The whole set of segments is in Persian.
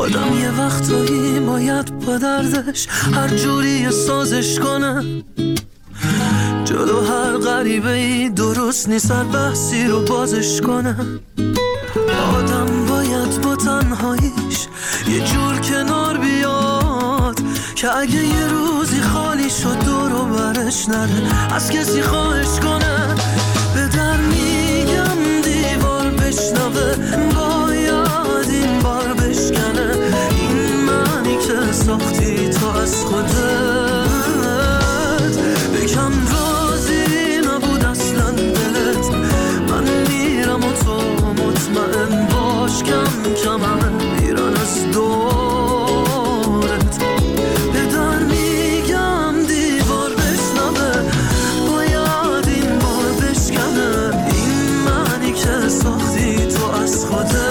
آدم یه وقتایی باید با دردش هر جوری سازش کنه، جلو هر غریبه ای درست نیست هر بحثی رو بازش کنه. آدم باید با تنهاییش یه جور کنار بیاد که اگه یه روزی خالی شد دور و برش نره از کسی خواهش کنه. به در میگم دیوار بشنوه، باید این بار بشکنه، این معنی که ساختی تو از خودت. بکن راضی نبود اصلا دلت، من میرم و تو مطمئن باش کم کم همه میرن از دورت. به در میگم دیوار بشنوه، باید این بار بشکنه، این معنی که ساختی تو از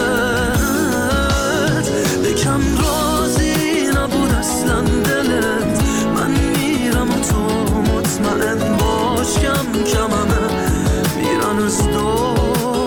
خودت. بکن راضی نبود اصلا دلت، من میرم و تو مطمئن باش کم کم همه میرن از دورت.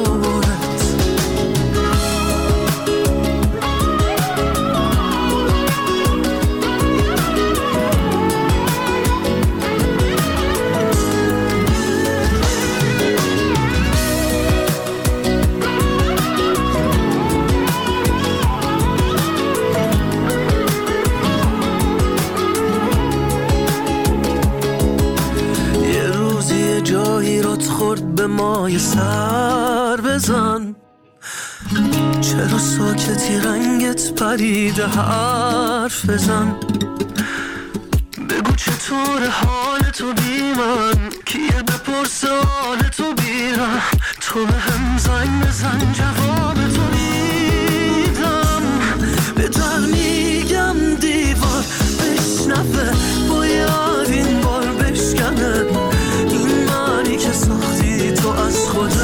خورد به مای سر بزن، چرا ساکتی رنگت پریده حرف بزن. بگو چطور حال تو بی من، کیه بپرس حال تو بیرم، تو به هم زنگ بزن جواب تو میدم. به در میگم دیوار بشنوه، باید این بار بشکنه، این معنی که ساختی تو از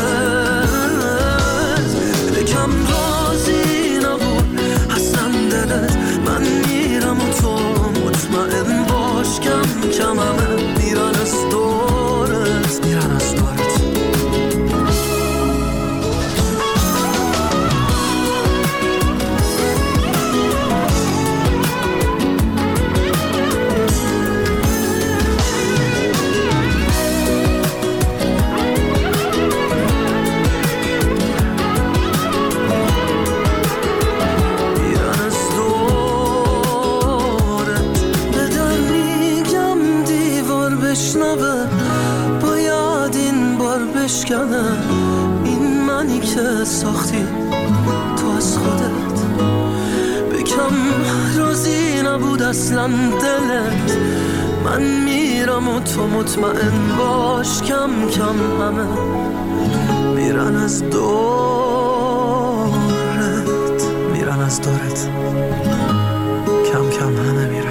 خودت. بکم راضی نبود اصلا دلت، من میرم و تو مطمئن باش کم کم همه میرن از دورت، میرن از دورت. باید این بار بشکنه، این منی که ساختی تو از خودت. بکم راضی نبود اصلا دلت، من میرم و تو مطمئن باش کم کم همه میرن از دورت، میرن از دورت، کم کم همه میرن.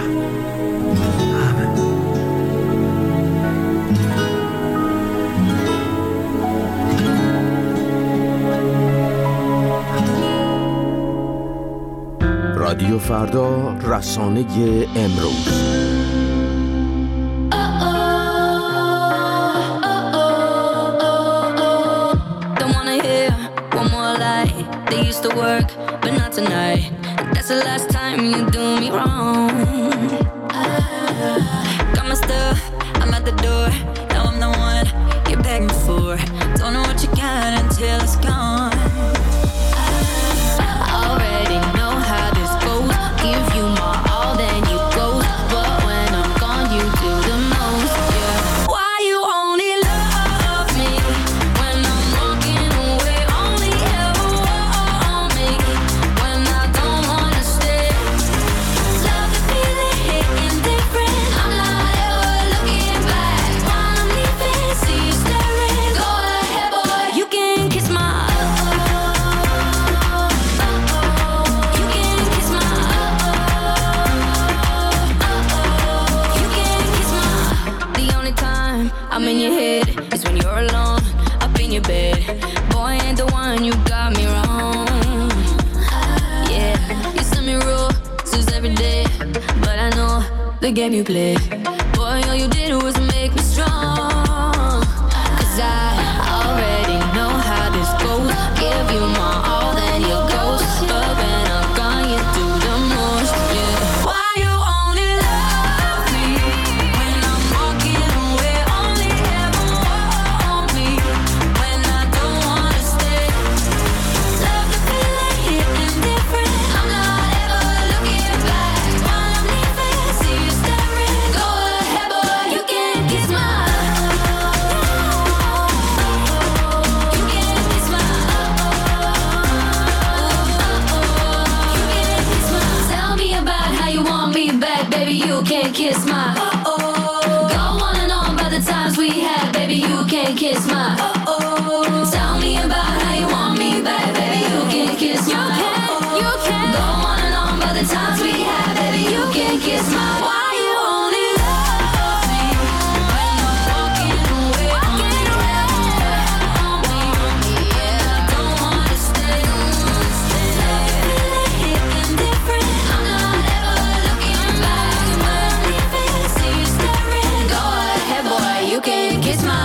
رادیو فردا، رسانه امروز. Don't wanna hear one more lie. They used to work, but not tonight. That's the last time you do me wrong. Got my stuff, I'm at the door. Now I'm the one you're begging for. Don't know what you got until it's gone. Already know how this goes. Give you my all, then you go. But when I'm gone, you do the most. Yeah. Why you only love me when I'm walking away? Only ever want me when I don't wanna stay. Love the feeling hitting different. I'm not ever looking back while I'm leaving. See you staring. Go ahead, boy. You can kiss my. I'm in your head, it's when you're alone, up in your bed. Boy, ain't the one, you got me wrong. Yeah, you send me rules every day, but I know the game you play. Boy, all you did was make me strong. Cause I already know how this goes. Give you my all, then you ghost. But when I'm gone, you do the most. can't kiss my Go on and on about the times we had, baby, you can't kiss my Tell me about how you want me back, baby, you can't kiss my You can Go on and on about the times we had, baby, you can't kiss my Why you only love me when you're walking away on me, yeah, I don't wanna stay hitting different, I'm not ever looking back when I'm leaving, see you staring, go ahead boy, you can kiss my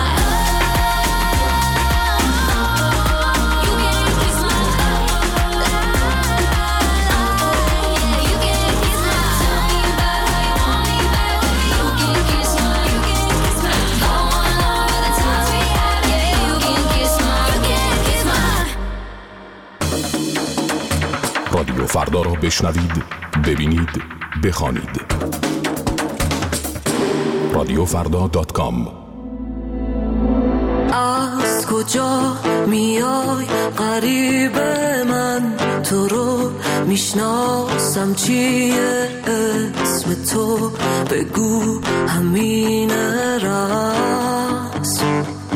رادیو فردا را بشنوید، ببینید، بخوانید. radiofrda.com. از کجا میای قریب من، تو رو میشناسم چیه اسم تو، بگو همین راست.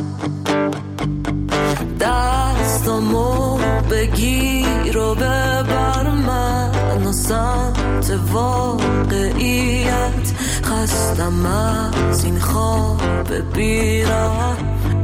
دستامو بگیر و ببر من و سمت واقعیت، خستم از این خواب بیرم.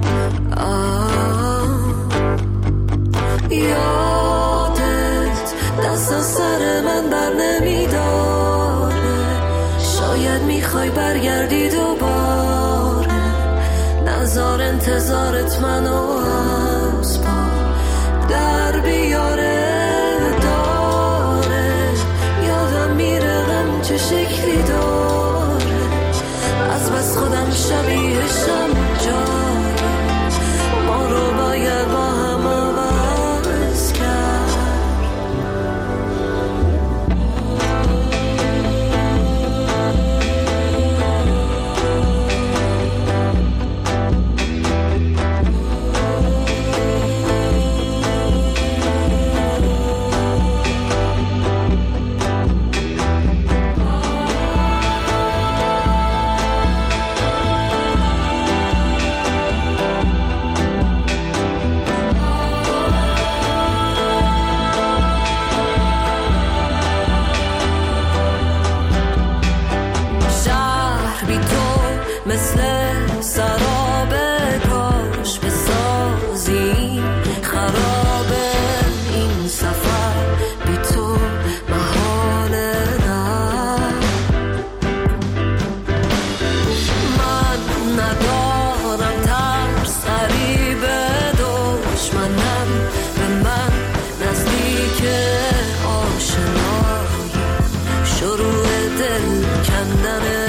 یادت دست از سر من بر نمیداره، شاید میخوای برگردی دوباره، نذار انتظارت منو از پا در بیاره. داره یادم میره غم چه شکلی داره، از بس خودم شبیهشم جای ما رو باید با هم عوض کرد. مثل سراب کاش بسازی خرابه این سفر، بی تو محاله نه. من ندارم ترس غریب دشمنم، به من نزدیک آشنایی شروع دل کندنه.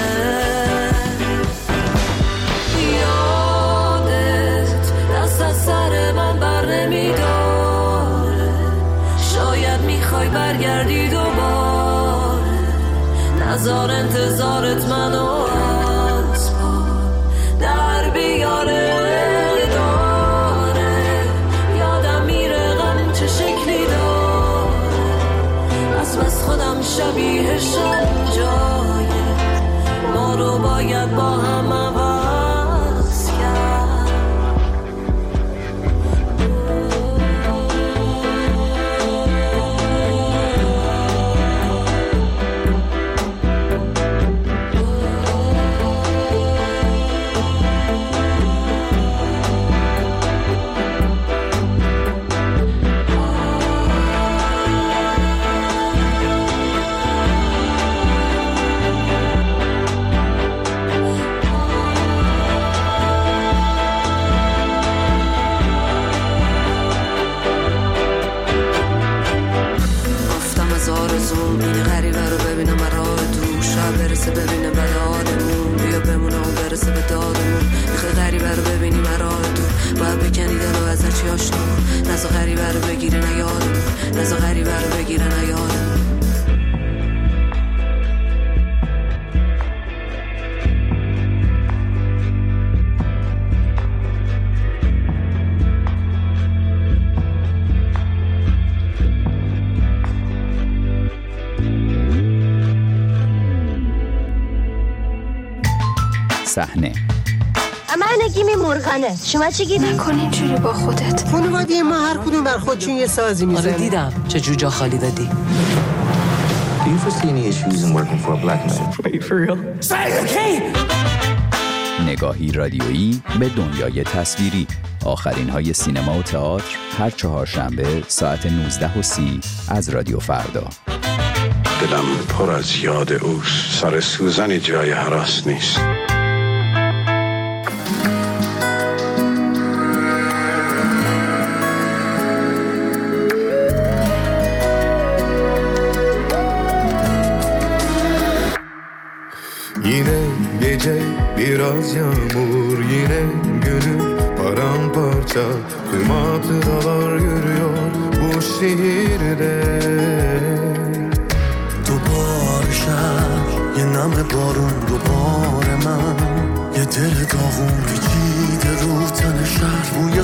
برگردی دوباره، نذار انتظارت منو از پا در بیاره. داره یادم میره غم چه شکلی داره، از بس خودم شبیهشم جای ما رو باید با هم عوض کرد. ببینم بعد آدمون بیا بمونه و برسه به دادمون، میخوای غریبه رو ببینی مراه تو، باید بکنی دلو ازت چی آشنا، نزا غریبه رو بگیره نیادمون، نزا غریبه رو بگیره نیادمون. صحنه. من نگیم مرغنه. شما چی گیری؟ نکن اینجوری با خودت. خانواده ما هر کدوم بر خودشون یه سازی میزنن. آره دیدم چه جوجا خالی دادی. Do you foresee any issues in working for a black man? Wait, for real? نگاهی رادیویی به دنیای تصویری. آخرین های سینما و تئاتر هر چهارشنبه ساعت 19:30 از رادیو فردا. دلم پر از یاد اوست. سر سوزنی جای هراس نیست. Yine gece biraz yağmur, yine gönül paramparça. Tüm hatıralar yürüyor bu şehirde. دوباره شب یه نم بارون دوباره من یه دل داغون پیچیده رو تن شهر بوی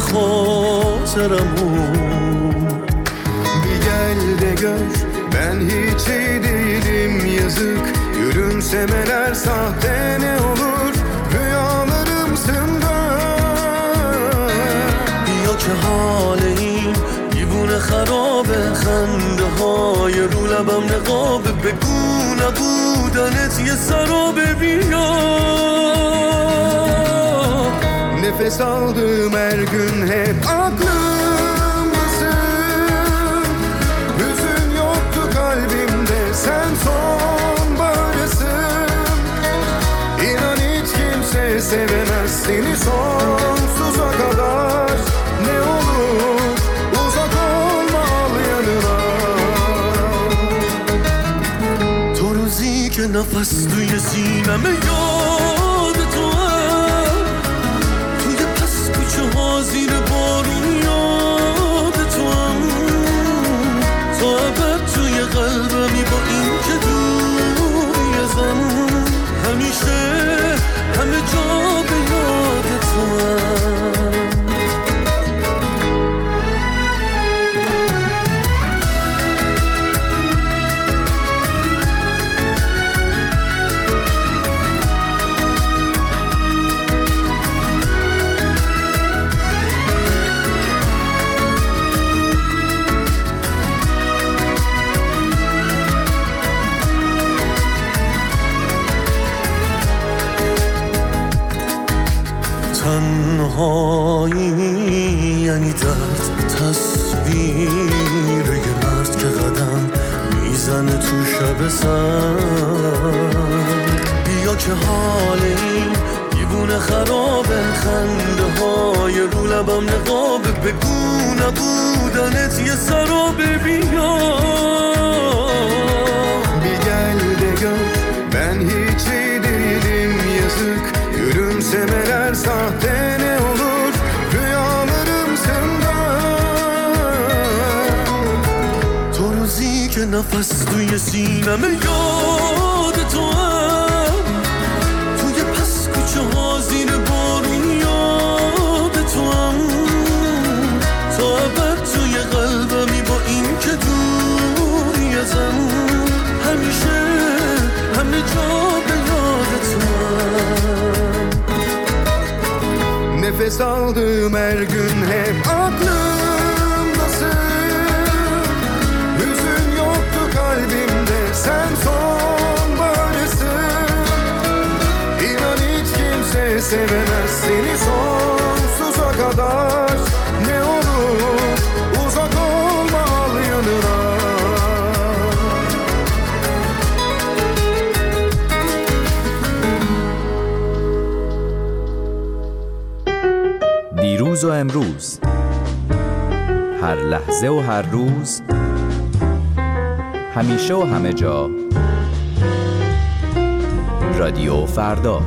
خاطرمون Bir gel de gör ben hiç iyi değilim yazık. Gülümsemeler sahte ne olur rüyalarımsın dön. بیا که حال این دیوونه خرابه خنده های رو لبم نقابه بگو نبودنت یه سرابه بیا Nefes aldığım her gün hep aklımdasın. Hüzün yoktu kalbimde sen sonbaharısın. İnan hiç kimse sevemez seni sonsuza kadar. Ne olur uzak olma al yanına. تو روزی که نفس توی سینمه یاد تو هم توی پس کوچه ها زیر بارون یاد تو هم تا ابد توی قلبمی با این که دوری ازم همیشه همه جا به یاد تو هم تنهایی یعنی درد تصویر یه مرد که قدم میزنه تو شب سر بیا که حال این دیوونه خرابه خنده های رو لبم نقابه بگو نبودنت یه سرابه بیا Bir gel de gör ben hiç iyi değilim yazık. Gülümsemeler sahte ne olur rüyalarımsın dön. تو روزی که نفس توی سینمه یاد تو هم توی پس کوچه ها زیر بارون یاد تو هم تا ابد توی قلبمی با این که دوری ازم همیشه همه جا به یاد تو هم Nefes aldığım her gün hep aklımdasın. Hüzün yoktu kalbimde sen sonbaharısın. İnan hiç kimse sevemez seni sonsuza kadar. Ne olur uzak olma al yanına. دیروز و امروز، هر لحظه و هر روز، همیشه و همه جا، رادیو فردا.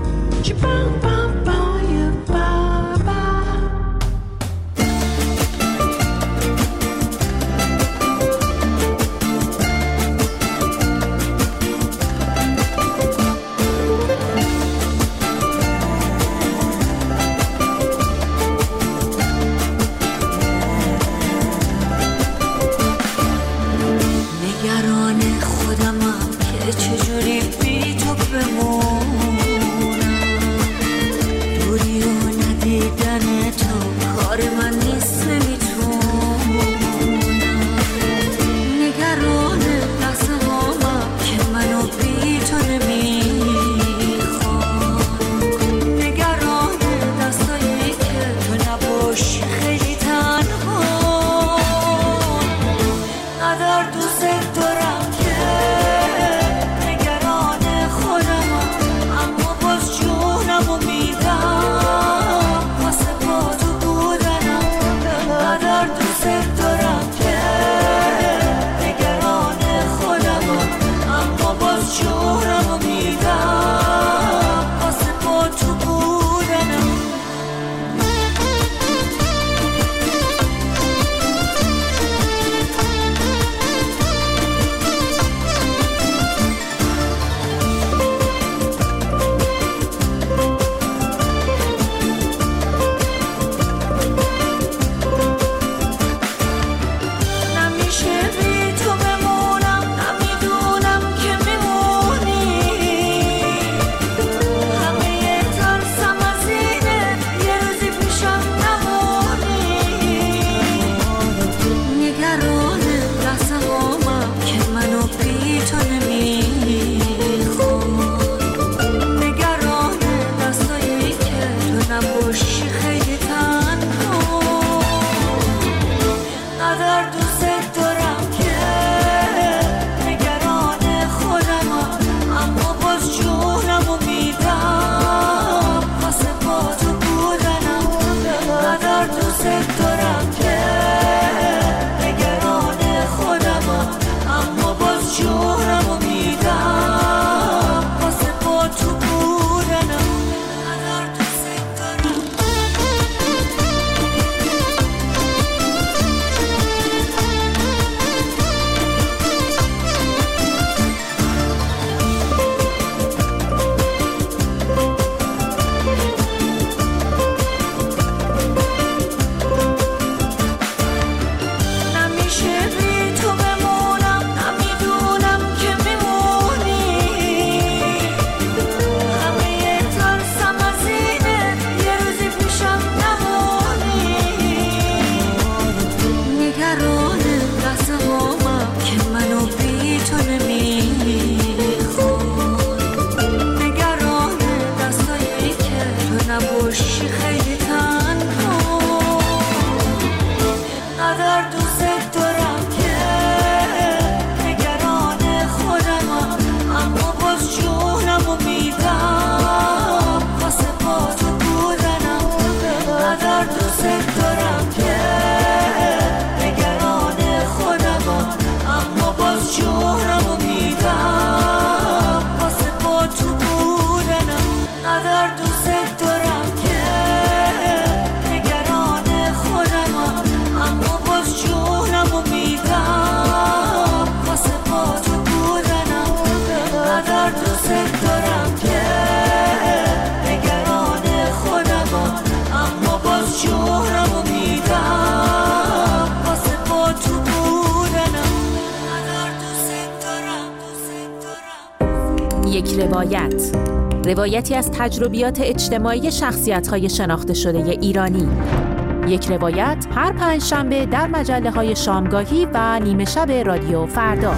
دوست دارم که نگران خودم، اما باز جونمو میدم واسه با تو بودنم. انقدر دوست دارم که نگران خودم، اما باز جونمو میدم واسه با تو بودنم. انقدر دوست دارم. نمیشه بی تو بمونم، نمیدونم که میمونی. همه ترسم از اینه یه روزی پیشم نمونی. نگران دستامم که منو بی تو نمیخوام. نگران دستایی که تو نباشی خیلی تنها. انقدر دوست دارم که نگران خودم، اما باز جونمو میدم واسه با تو بودنم. انقدر دوست دارم که نگران خودم، اما باز جونمو میدم واسه با تو بودنم. انقدر دوست دارم که نگران خودم، اما باز جونمو میدم واسه با تو بودنم. انقدر دوست دارم که نگران خودم، اما باز جونمو میدم واسه با تو بودنم. انقدر دوست دارم. یک روایتی از تجربیات اجتماعی شخصیت‌های شناخته شده ایرانی. یک روایت هر پنجشنبه در مجله‌های شامگاهی و نیمه شب رادیو فردا.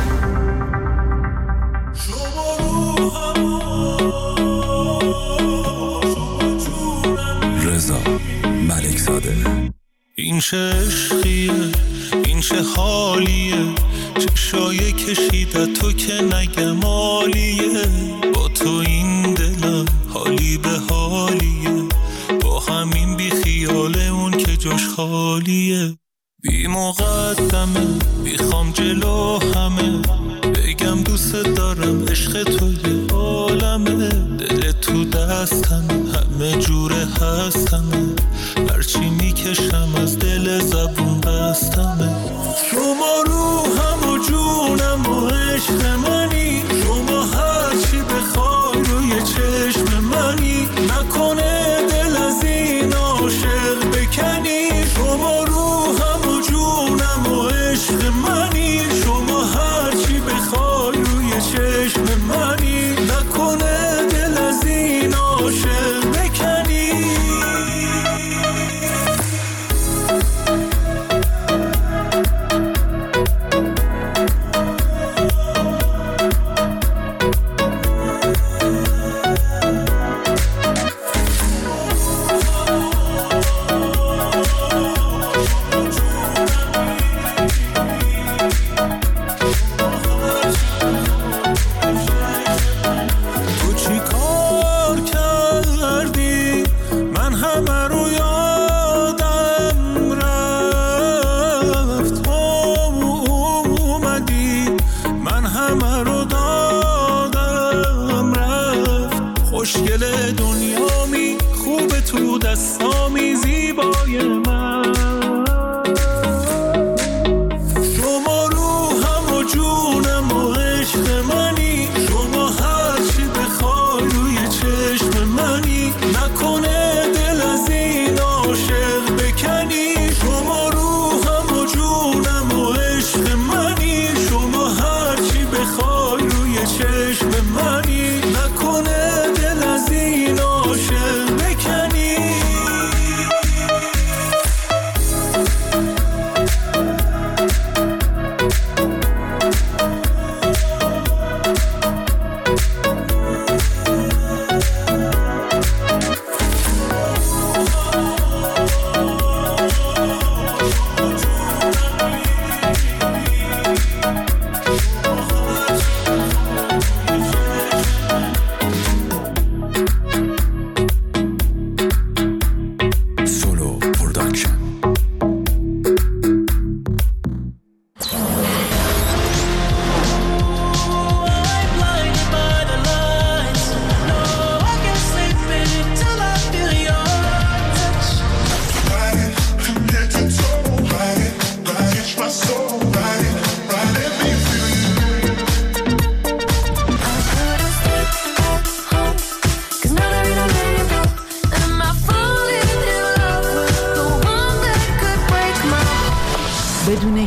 رضا ملکزاده. این چه عشقیه، این چه حالیه، چشای کشیده تو که نگم عالیه. با تو این دلم حالی به حالیه، با همین بی خیال اون که جاش خالیه. بی مقدمه میخوام جلو همه بگم دوست دارم، عشق تو یه عالمه. دل تو دستمه، همه جوره هستمه، هرچی میکشم از دل زبون بستمه. شما روحم و جونم و عشق منی، شما هرچی بخوای روی چشم منی. نکنه دل از این عاشق بکنی. شما روحم و جونم و عشق منی، شما هرچی بخوای روی چشم منی. نکنه دل از این عاشق بکنی.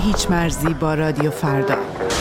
هیچ مرزی با رادیو فردا.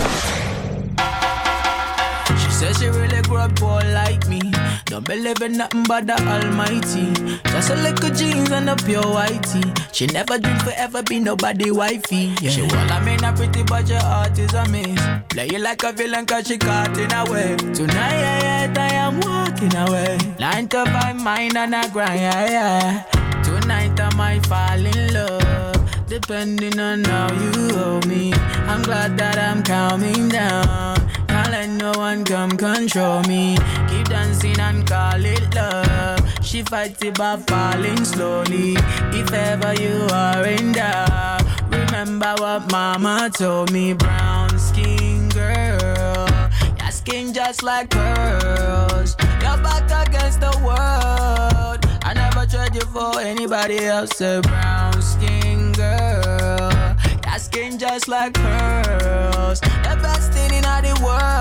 Says she really grew up poor like me. Don't believe in nothing but the Almighty. Just a little jeans and a pure whitey. She never dream forever be nobody wifey. Yeah. She well, I mean a pretty but your heart is a miss. Play you like a villain cause she caught in a way. Tonight I am walking away. 9 to 5 mind and a grind, yeah. Tonight I might fall in love. Depending on how you hold me. I'm glad that I'm calming down. Can't let no one come control me. Keep dancing and call it love. She fights it by falling slowly. If ever you are in doubt, remember what mama told me. Brown skin girl, your skin just like pearls. You're back against the world. I never trade you for anybody else. A brown skin girl, your skin just like pearls. The best thing in all the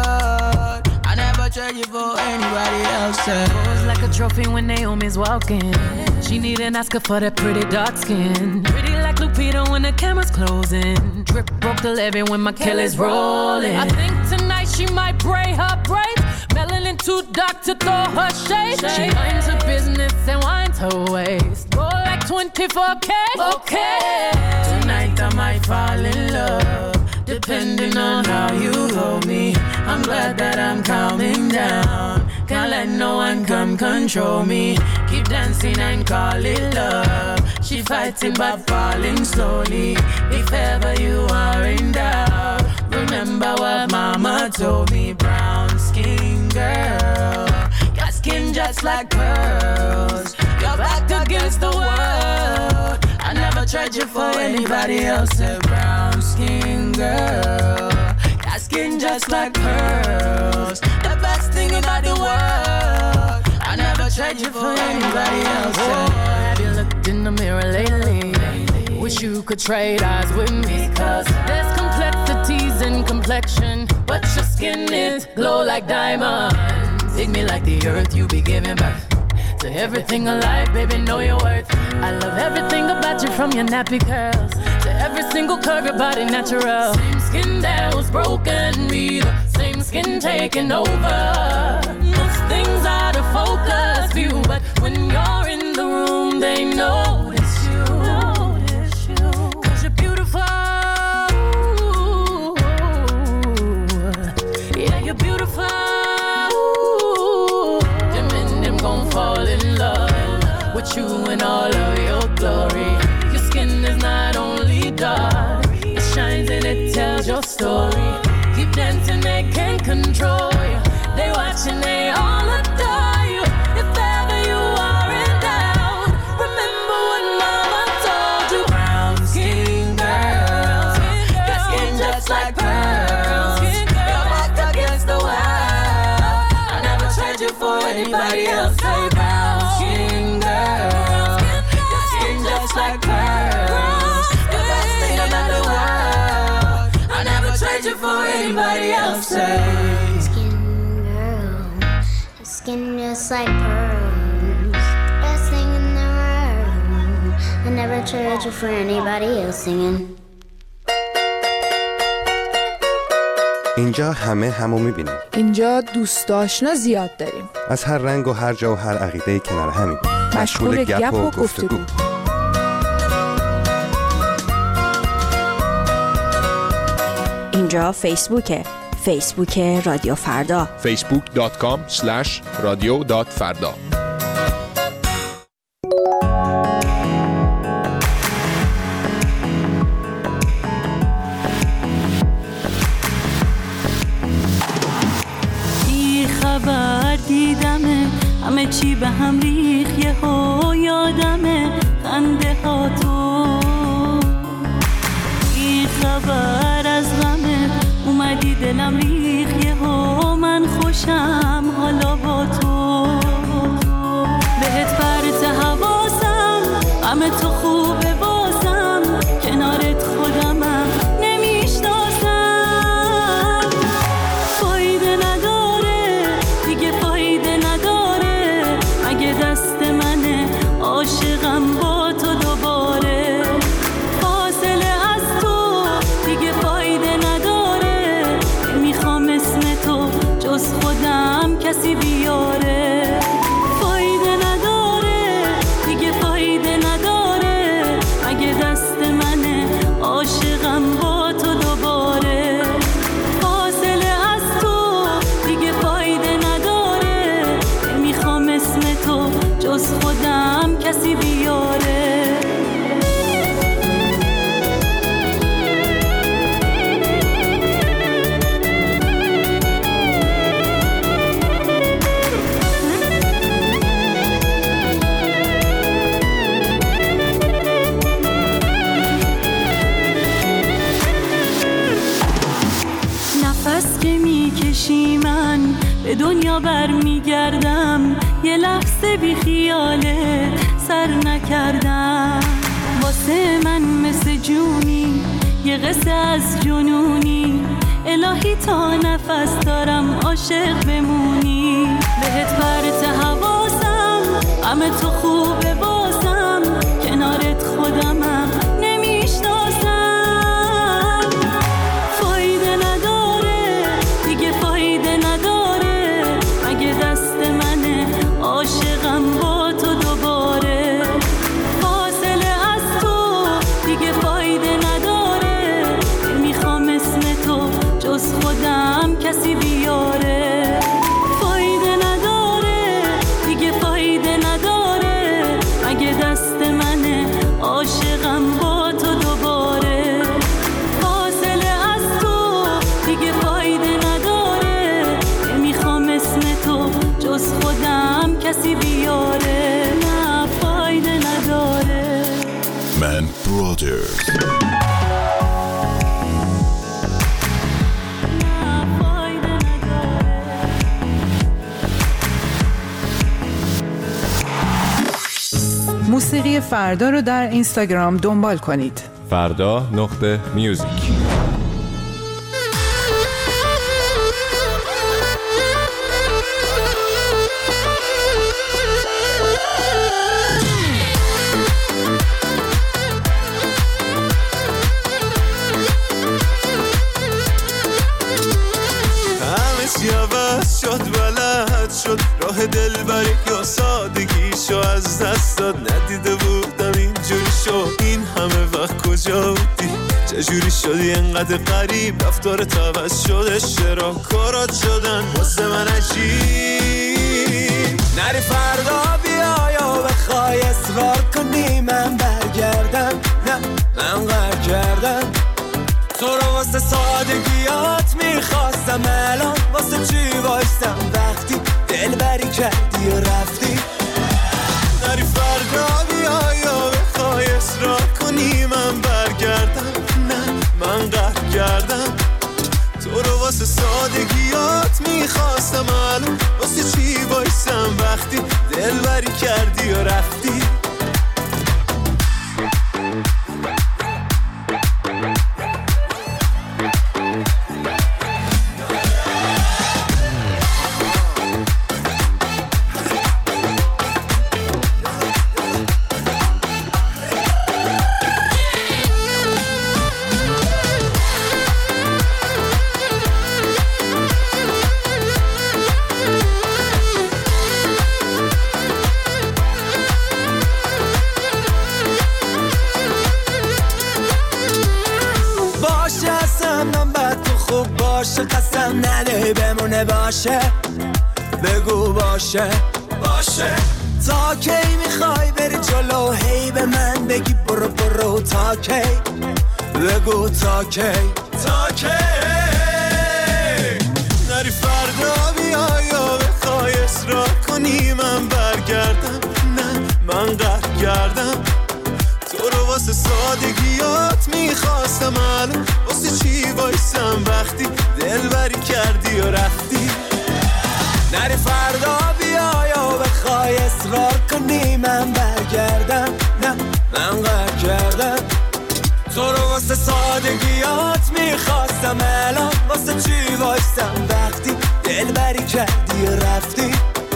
world. I never trade you for anybody else. Pose like a trophy when Naomi's walking. She need an Oscar for that pretty dark skin. Pretty like Lupita when the camera's closing. Drip broke the levee when my Kelly's rolling. I think tonight she might braid her braids. Melanin too dark to throw her shade. She minds her business and winds her waist. Go like 24K. Okay. Tonight I might fall in love. Depending on how you hold me. I'm glad that I'm calming down. Can't let no one come control me. Keep dancing and call it love. She fighting but falling slowly. If ever you are in doubt, remember what mama told me. Brown skin girl, your skin just like pearls. You're back against the world. I never tried you for anybody else. A brown skin girl, your skin just like pearls. The best thing about the world. I never tried you for anybody else. Oh, have you looked in the mirror lately? Wish you could trade eyes with me. Cause there's complexities in complexion, but your skin is glow like diamonds. Dig me like the earth, you be giving birth to everything alive, baby, know your worth. I love everything about you, from your nappy curls to every single curve, your body natural. Same skin that was broken, me the same skin taking over. Most things out of focus view, but when you're in the room, they notice you. Cause you're beautiful. Yeah, you're beautiful. Fall in love with you in all of your glory. Your skin is not only dark, it shines and it tells your story. Keep dancing, they can't control you. They watch and they all adore you. If ever you are in doubt, remember what mama told you. Brown skin girl, your skin just like pearls. You're back against the world. I never tried you for anybody else. Say brown skin girl, your skin just like pearls. The best thing about the world. I never tried you for anybody else. Say skin girl, your skin just like pearls. Best thing in the world. I never tried you for anybody else. Singing. اینجا همو میبینیم. اینجا دوست آشنا زیاد داریم. از هر رنگ و هر جا و هر عقیده کنار همیم. مشغول گپ و گفتگو. اینجا فیسبوک رادیو فردا. facebook.com/radio.farda. دیدمه همه چی به هم ریخ یهو یادمه خنده ها تو بی خبر از غمه اومدی دلم ریخ یهو من خوشم حالا با تو بهت پرت حواسم غم تو خوبه بازم کنارت خودمم نمیشناسم فایده نداره دیگه فایده نداره اگه دست منه عاشقم با تو دوباره فاصله از تو دیگه میکشی من به دنیا برمیگردم، یه لحظه بی خیالت سر نکردم. واسه من مثل جونی، یه قصه از جنونی، الهی تا نفس دارم عاشق بمونی. بهت پرت حواسم، غم تو خوبه بازم، کنارت خودمم نمیشناسم. فایده نداره دیگه، فایده نداره، مگه دست منه عاشقم با تو دوباره. فاصله از تو دیگه فایده نداره، نمیخوام اسم تو جز خودم کسی بیاره. فایده نداره دیگه، فایده نداره، مگه دست منه عاشقم با تو دوباره. فاصله از تو دیگه فایده نداره، نمیخوام اسم تو جز خودم کسی بیاره. نه فایده نداره. من برادرز. موسیقی فردا رو در اینستاگرام دنبال کنید. فردا.میوزیک. شد بلد شد راه دلبری یا سادگیشو از دست داد. ندیده بودم اینجوری شد، این همه وقت کجا بودی؟ چجوری شدی انقدر غریب؟ رفتار عوض شده، چرا کارات شدن واسه من عجیب؟ نری فردا بیا یا بخوای اصرار کنی من برگردم. نه من قهر کردم تو رو، واسه سادگیات میخواستم، الان واسه چی وایستم وقتی دلبری کردی و رفتی؟ نری فردا بیا یا بخوای اصرار کنی من برگردم. نه من قهر کردم تو رو، واسه سادگیات میخواستم، الان واسه چی وایستم وقتی دلبری کردی و رفتی؟ باشه قسم نده بمونه، باشه بگو باشه باشه. تا کی میخوای بری جلو هی به من بگی برو برو؟ تا کی بگو تا کی تا کی؟ نری فردا بیا یا بخوای اصرار کنی من برگردم. نه من قهر کردم تو رو، واسه سادگیات میخواستم، الان واسه چی وایستم وقتی دلبری کردی و رفتی؟ نری فردا بیا یا بخوای اصرار کنی من برگردم. نه من قهر کردم تو رو، واسه سادگیات میخواستم، الان واسه چی وایستم وقتی دلبری کردی و رفتی؟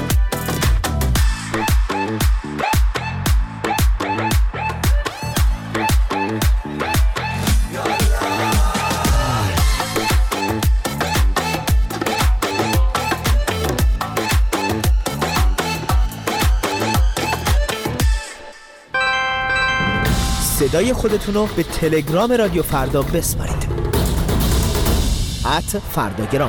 صدای خودتون رو به تلگرام رادیو فردا بسپارید. @فرداگرام.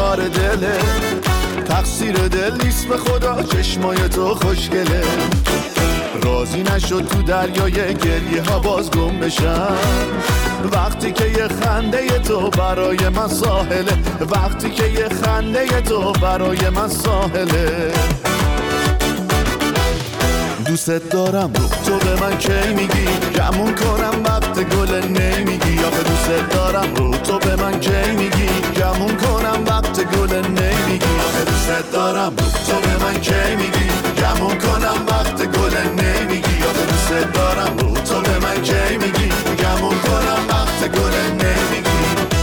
کار دله، تقصیر دل نیست به خدا، چشمای تو خوشگله. راضی نشد تو دریای گریه ها باز گم بشم، وقتی که یه خنده تو برای من ساحله، وقتی که یه خنده تو برای من ساحله. دوست دارم رو تو به من کی میگی، گمون کنم وقت گل نمیگی. آخه دوست دارم رو تو به من کی میگی، گمون کنم وقت گل نمیگی. آخه دوست دارم رو تو به من کی میگی، گمون کنم وقت گل نمیگی. آخه دوست دارم رو تو به من کی میگی، گمون کنم وقت گل نمیگی.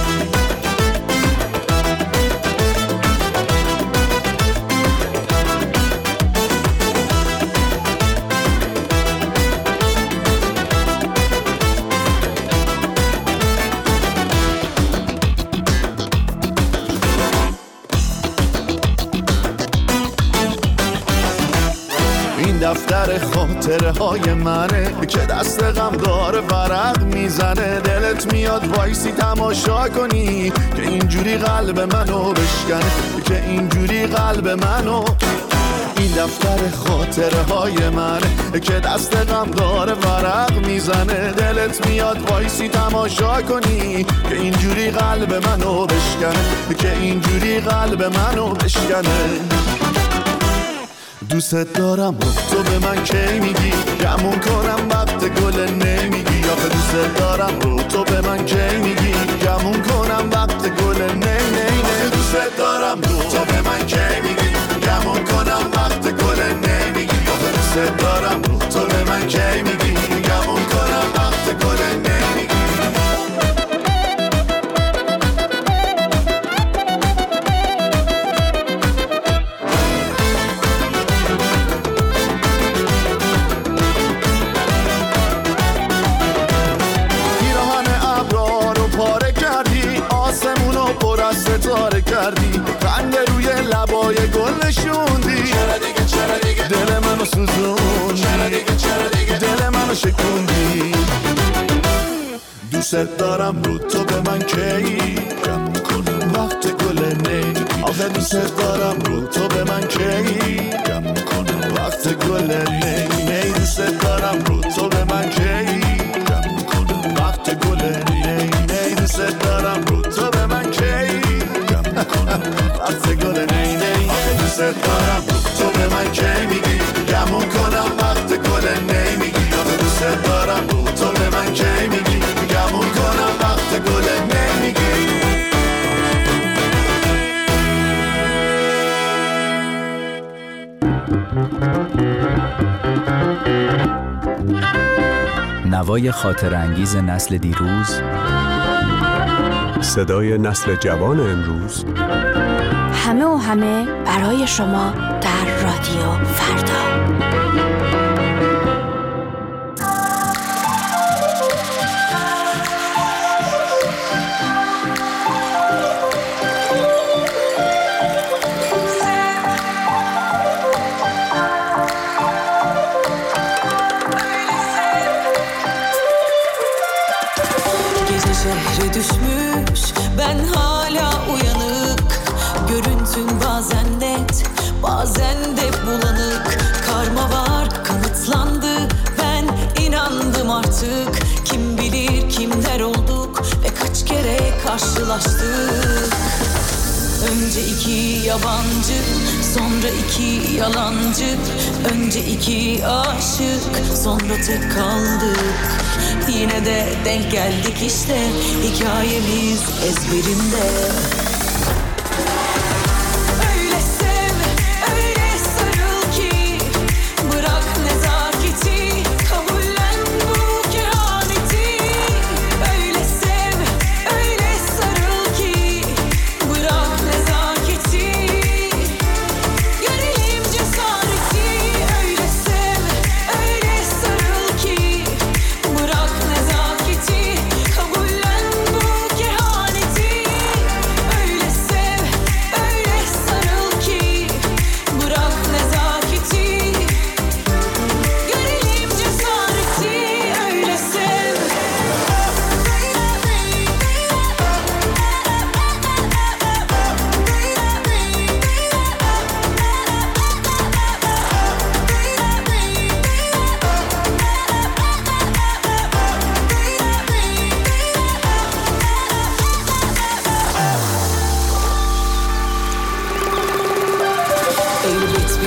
دفتر خاطره های منه که دست غم داره ورق میزنه. دلت میاد وایسی تماشا کنی که اینجوری قلب منو بشکنه، که اینجوری قلب منو. این دفتر خاطره های منه که دست غم داره ورق میزنه. دلت میاد وایسی تماشا کنی که اینجوری قلب منو بشکنه، که اینجوری قلب منو بشکنه. دوست دارم رو تو به من کی میگی، گمون کنم وقت گل نمیگی. آخه دوست دارم رو تو به من کی میگی، گمون کنم وقت گل نمیگی. دوست دارم رو تو به من کی میگی، گمون کنم وقت گل نمیگی. آخه دوست دارم رو تو به من کی میگی، گمون کنم وقت گل نمیگی. ستاره کردی، خنده روی لبای گل نشوندی. چرا دیگه دل منو سوزوندی، چرا دیگه دل منو شکوندی. دوست دارم رو تو به من کی، گمون کنم وقت گل نمیگی. آخه دوست دارم رو تو به من کی، گمون کنم وقت گل نمیگی. دوست دارم رو تو به من کی، گمون کنم وقت گل نمیگی. دوست دارم رو تو به من کی، وقت گل نمیگی. آخه دوست دارم تو به من کی میگی، گمون کنم وقت گل نمیگی. آخه دوست دارم تو به من کی میگی، گمون کنم وقت گل نمیگی. نوای خاطر انگیز نسل دیروز، صدای نسل جوان امروز. همه و همه برای شما در رادیو فردا. Gece şehre düşmüş, ben hala uyanık. Görüntün bazen net, bazen de bulanık. Karma var, kanıtlandı, ben inandım artık. Kim bilir kimler olduk ve kaç kere karşılaştık. Önce iki yabancı, sonra iki yalancı. Önce iki aşık, sonra tek kaldık. Yine de denk geldik işte, hikayemiz ezberimde. Öyle sev, öyle sarıl ki, bırak nezaketi, kabullen bu kehaneti. Öyle sev, öyle sarıl ki, bırak nezaketi, görelim cesareti. Öyle sev, öyle sarıl ki, bırak nezaketi, kabullen bu kehaneti.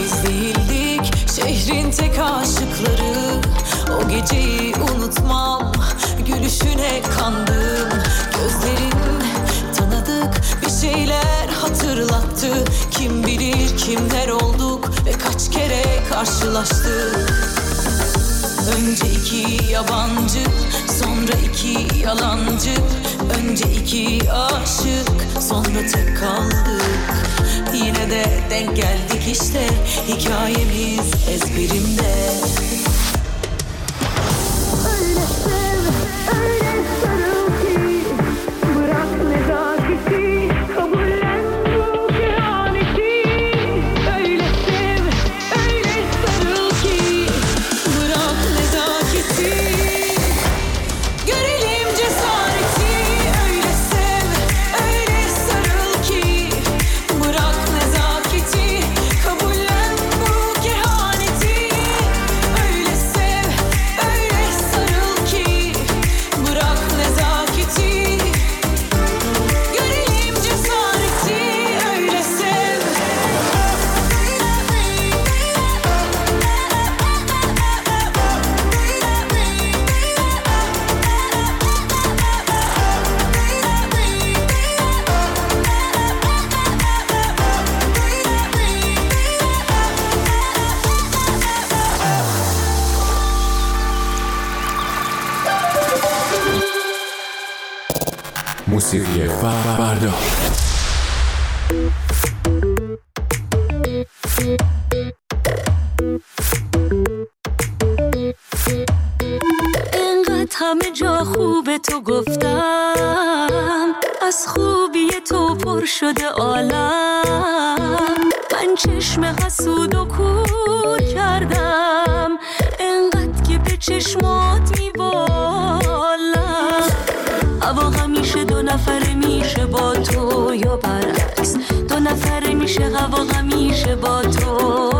biz değildik şehrin tek aşıkları. O geceyi unutmam, gülüşüne kandım. Gözlerin tanıdık bir şeyler hatırlattı. Kim bilir kimler olduk ve kaç kere karşılaştık. Önce iki yabancı, sonra iki yalancı. Önce iki aşık, sonra tek kaldık. Yine de denk geldik işte, hikayemiz ezberimde. Öyle sev, öyle sarıl ki bırak nezaketi, kabullen bu kehaneti. Öyle sev, öyle sarıl ki bırak nezaketi, görelim cesareti. Öyle sev, öyle sarıl ki bırak nezaketi, kabullen bu kehaneti. Öyle sev, öyle sarıl ki bırak nezaketi, görelim cesareti. Öyle sev. موسیقی فردا. اینقدر همه جا خوب تو گفتم، از خوبی تو پر شده عالم. من چشم حسود و کور کردم، اینقدر که به چشمات میبالم. هوا همیشه دو نفره میشه با تو یا برعکس، دو نفره میشه هوا همیشه با تو